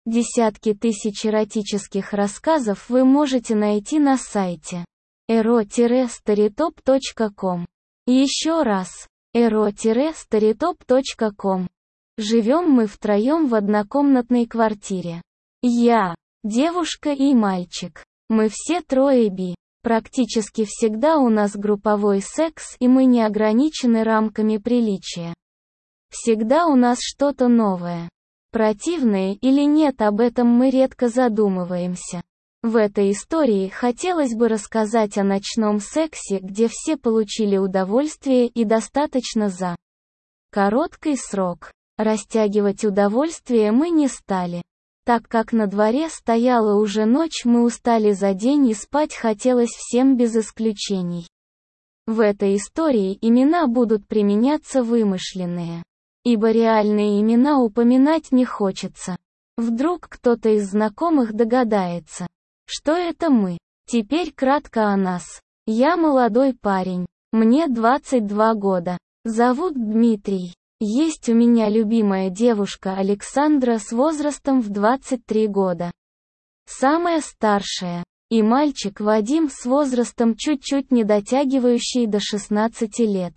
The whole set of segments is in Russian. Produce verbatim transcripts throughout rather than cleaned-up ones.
Десятки тысяч эротических рассказов вы можете найти на сайте эро старитоп точка ком. Еще раз, эро старитоп точка ком. Живем мы втроем в однокомнатной квартире. Я, девушка и мальчик. Мы все трое би. Практически всегда у нас групповой секс, и мы не ограничены рамками приличия. Всегда у нас что-то новое. Противное или нет, об этом мы редко задумываемся. В этой истории хотелось бы рассказать о ночном сексе, где все получили удовольствие и достаточно за короткий срок. Растягивать удовольствие мы не стали. Так как на дворе стояла уже ночь, мы устали за день и спать хотелось всем без исключений. В этой истории имена будут применяться вымышленные. Ибо реальные имена упоминать не хочется. Вдруг кто-то из знакомых догадается, что это мы. Теперь кратко о нас. Я молодой парень. Мне двадцать два года. Зовут Дмитрий. Есть у меня любимая девушка Александра с возрастом в двадцать три года. Самая старшая. И мальчик Вадим с возрастом чуть-чуть не дотягивающий до шестнадцати лет.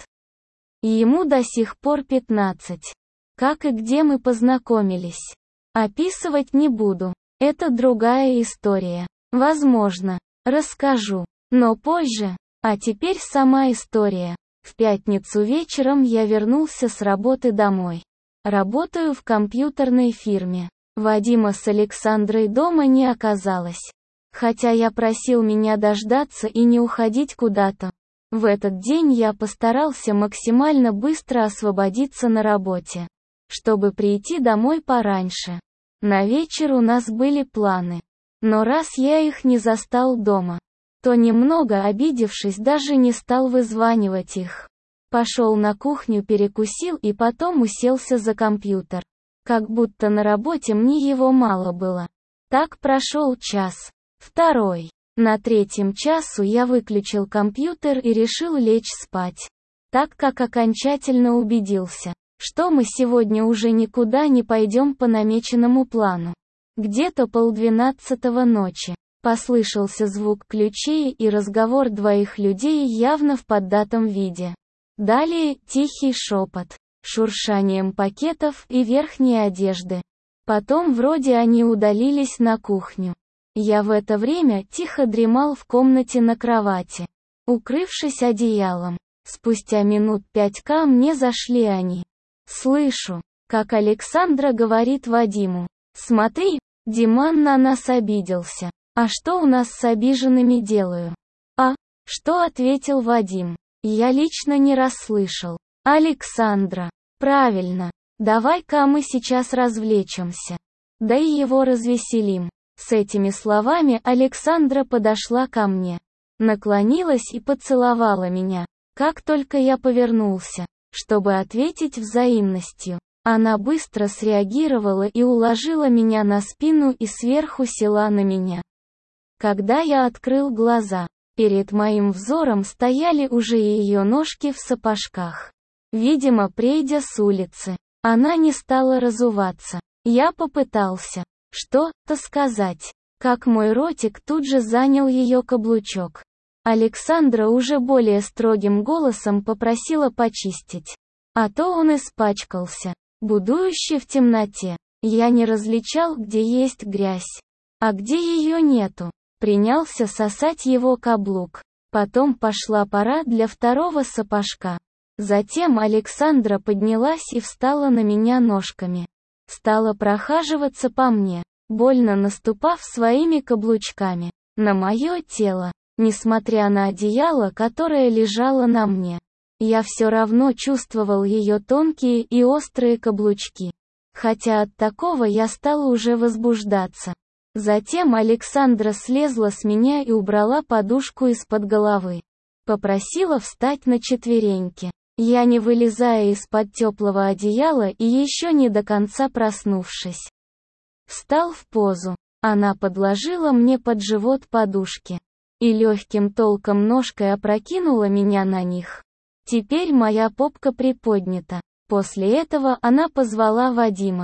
Ему до сих пор пятнадцать. Как и где мы познакомились, описывать не буду. Это другая история. Возможно, расскажу, но позже. А теперь сама история. В пятницу вечером я вернулся с работы домой. Работаю в компьютерной фирме. Вадима с Александрой дома не оказалось. Хотя я просил меня дождаться и не уходить куда-то. В этот день я постарался максимально быстро освободиться на работе, чтобы прийти домой пораньше. На вечер у нас были планы. Но раз я их не застал дома, то немного обидевшись даже не стал вызванивать их. Пошел на кухню, перекусил и потом уселся за компьютер. Как будто на работе мне его мало было. Так прошел час. Второй. На третьем часу я выключил компьютер и решил лечь спать. Так как окончательно убедился, что мы сегодня уже никуда не пойдем по намеченному плану. Где-то полдвенадцатого ночи. Послышался звук ключей и разговор двоих людей явно в поддатом виде. Далее тихий шепот, шуршанием пакетов и верхней одежды. Потом вроде они удалились на кухню. Я в это время тихо дремал в комнате на кровати, укрывшись одеялом. Спустя минут пять ко мне зашли они. Слышу, как Александра говорит Вадиму: «Смотри, Диман на нас обиделся. А что у нас с обиженными делаю?» «А?» Что ответил Вадим? Я лично не расслышал. «Александра. Правильно. Давай-ка мы сейчас развлечемся. Да и его развеселим». С этими словами Александра подошла ко мне, наклонилась и поцеловала меня. Как только я повернулся, чтобы ответить взаимностью, она быстро среагировала и уложила меня на спину и сверху села на меня. Когда я открыл глаза, перед моим взором стояли уже ее ножки в сапожках. Видимо, придя с улицы, она не стала разуваться. Я попытался что-то сказать, как мой ротик тут же занял ее каблучок. Александра уже более строгим голосом попросила почистить, а то он испачкался. Будующий в темноте, я не различал, где есть грязь, а где ее нету. Принялся сосать его каблук. Потом пошла пора для второго сапожка. Затем Александра поднялась и встала на меня ножками. Стала прохаживаться по мне, больно наступав своими каблучками на мое тело. Несмотря на одеяло, которое лежало на мне, я все равно чувствовал ее тонкие и острые каблучки. Хотя от такого я стал уже возбуждаться. Затем Александра слезла с меня и убрала подушку из-под головы. Попросила встать на четвереньки. Я, не вылезая из-под теплого одеяла и еще не до конца проснувшись, встал в позу. Она подложила мне под живот подушки и легким толком ножкой опрокинула меня на них. Теперь моя попка приподнята. После этого она позвала Вадима.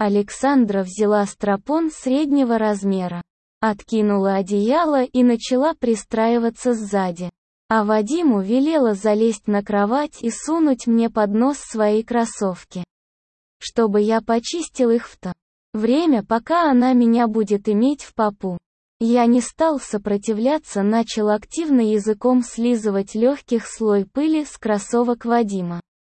Александра взяла стропон среднего размера, откинула одеяло и начала пристраиваться сзади. А Вадиму велела залезть на кровать и сунуть мне под нос свои кроссовки, чтобы я почистил их в то время, пока она меня будет иметь в попу. Я не стал сопротивляться, начал активно языком слизывать легких слой пыли с кроссовок Вадима.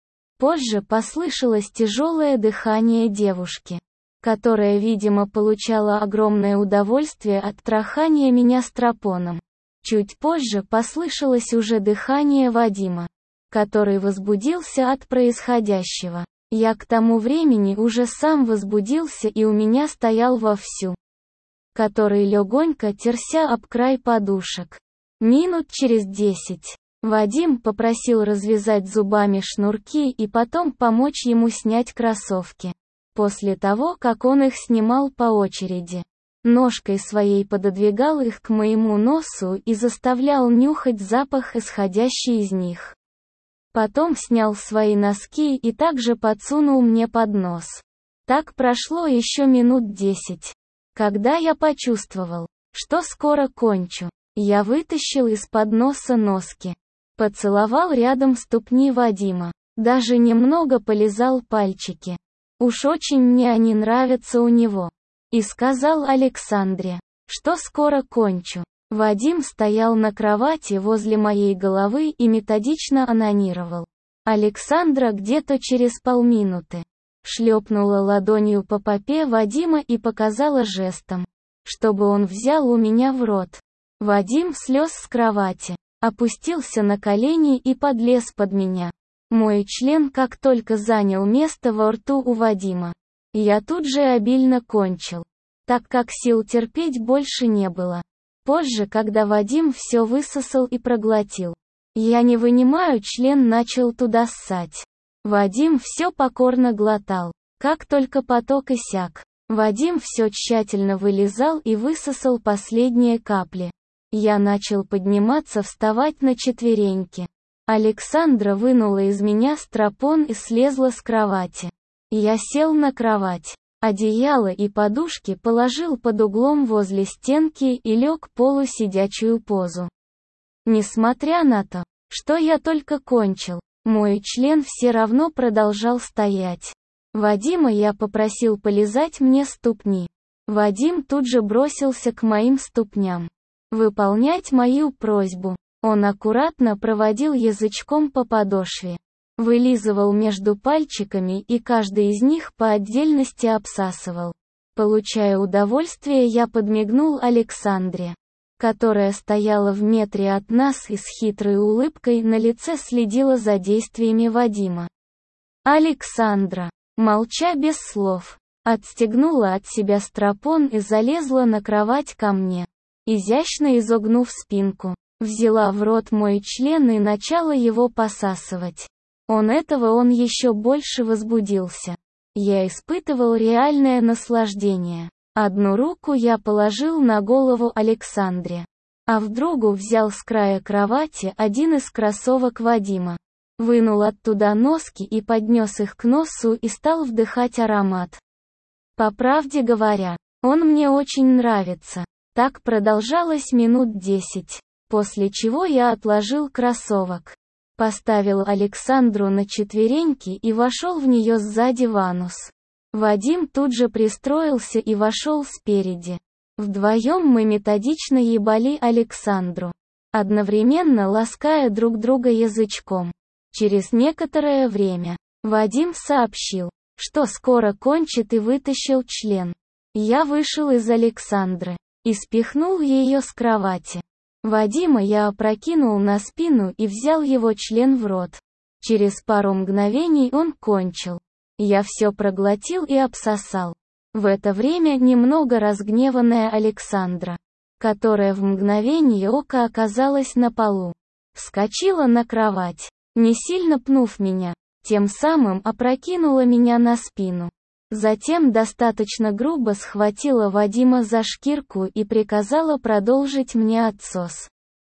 Позже послышалось тяжелое дыхание девушки, которая, видимо, получала огромное удовольствие от трахания меня стропоном. Чуть позже послышалось уже дыхание Вадима, который возбудился от происходящего. Я к тому времени уже сам возбудился и у меня стоял вовсю, который легонько терся об край подушек. Минут через десять Вадим попросил развязать зубами шнурки и потом помочь ему снять кроссовки. После того, как он их снимал по очереди, ножкой своей пододвигал их к моему носу и заставлял нюхать запах, исходящий из них. Потом снял свои носки и также подсунул мне под нос. Так прошло еще минут десять. Когда я почувствовал, что скоро кончу, я вытащил из-под носа носки, поцеловал рядом ступни Вадима, даже немного полизал пальчики. Уж очень мне они нравятся у него. И сказал Александре, что скоро кончу. Вадим стоял на кровати возле моей головы и методично онанировал. Александра где-то через полминуты шлепнула ладонью по попе Вадима и показала жестом, чтобы он взял у меня в рот. Вадим слез с кровати, опустился на колени и подлез под меня. Мой член как только занял место во рту у Вадима, я тут же обильно кончил, так как сил терпеть больше не было. Позже, когда Вадим все высосал и проглотил, я не вынимаю член, начал туда ссать. Вадим все покорно глотал. Как только поток иссяк, Вадим все тщательно вылизал и высосал последние капли. Я начал подниматься, вставать на четвереньки. Александра вынула из меня стропон и слезла с кровати. Я сел на кровать. Одеяло и подушки положил под углом возле стенки и лег в полусидячую позу. Несмотря на то, что я только кончил, мой член все равно продолжал стоять. Вадима я попросил полизать мне ступни. Вадим тут же бросился к моим ступням, выполнять мою просьбу. Он аккуратно проводил язычком по подошве, вылизывал между пальчиками и каждый из них по отдельности обсасывал. Получая удовольствие, я подмигнул Александре, которая стояла в метре от нас и с хитрой улыбкой на лице следила за действиями Вадима. Александра, молча без слов, отстегнула от себя стропон и залезла на кровать ко мне, изящно изогнув спинку, взяла в рот мой член и начала его посасывать. Он этого он еще больше возбудился. Я испытывал реальное наслаждение. Одну руку я положил на голову Александре, а в другую взял с края кровати один из кроссовок Вадима, вынул оттуда носки и поднес их к носу и стал вдыхать аромат. По правде говоря, он мне очень нравится. Так продолжалось минут десять, после чего я отложил кроссовок, поставил Александру на четвереньки и вошел в нее сзади в анус. Вадим тут же пристроился и вошел спереди. Вдвоем мы методично ебали Александру, одновременно лаская друг друга язычком. Через некоторое время Вадим сообщил, что скоро кончит, и вытащил член. Я вышел из Александры и спихнул ее с кровати. Вадима я опрокинул на спину и взял его член в рот. Через пару мгновений он кончил. Я все проглотил и обсосал. В это время немного разгневанная Александра, которая в мгновение ока оказалась на полу, вскочила на кровать, не сильно пнув меня, тем самым опрокинула меня на спину. Затем достаточно грубо схватила Вадима за шкирку и приказала продолжить мне отсос.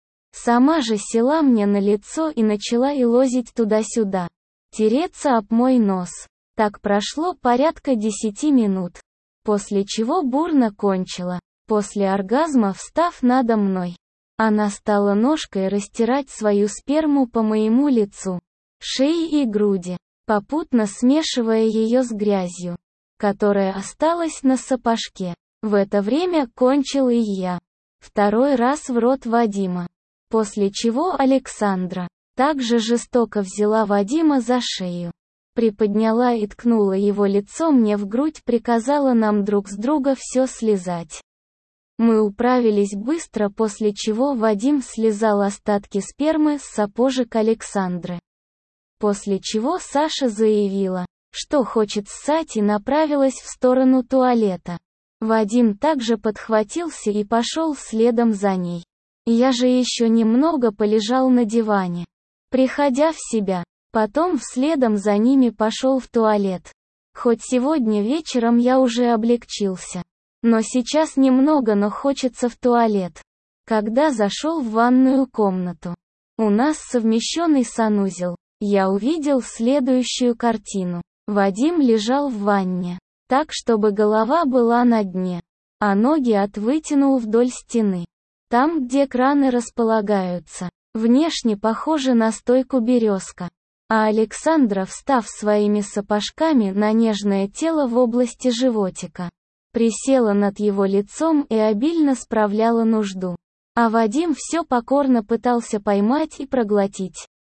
Сама же села мне на лицо и начала елозить туда-сюда, тереться об мой нос. Так прошло порядка десяти минут. После чего бурно кончила. После оргазма, встав надо мной, она стала ножкой растирать свою сперму по моему лицу, шее и груди, попутно смешивая ее с грязью, которая осталась на сапожке. В это время кончил и я. Второй раз в рот Вадима. После чего Александра также жестоко взяла Вадима за шею, приподняла и ткнула его лицо мне в грудь, приказала нам друг с друга все слезать. Мы управились быстро, после чего Вадим слезал остатки спермы с сапожек Александры. После чего Саша заявила, что хочет ссать, и направилась в сторону туалета. Вадим также подхватился и пошел следом за ней. Я же еще немного полежал на диване, приходя в себя. Потом вследом за ними пошел в туалет. Хоть сегодня вечером я уже облегчился. Но сейчас немного, но хочется в туалет. Когда зашел в ванную комнату, у нас совмещенный санузел, я увидел следующую картину. Вадим лежал в ванне, так чтобы голова была на дне, а ноги отвытянул вдоль стены. Там, где краны располагаются, внешне похоже на стойку березка. А Александра, встав своими сапожками на нежное тело в области животика, присела над его лицом и обильно справляла нужду. А Вадим все покорно пытался поймать и проглотить.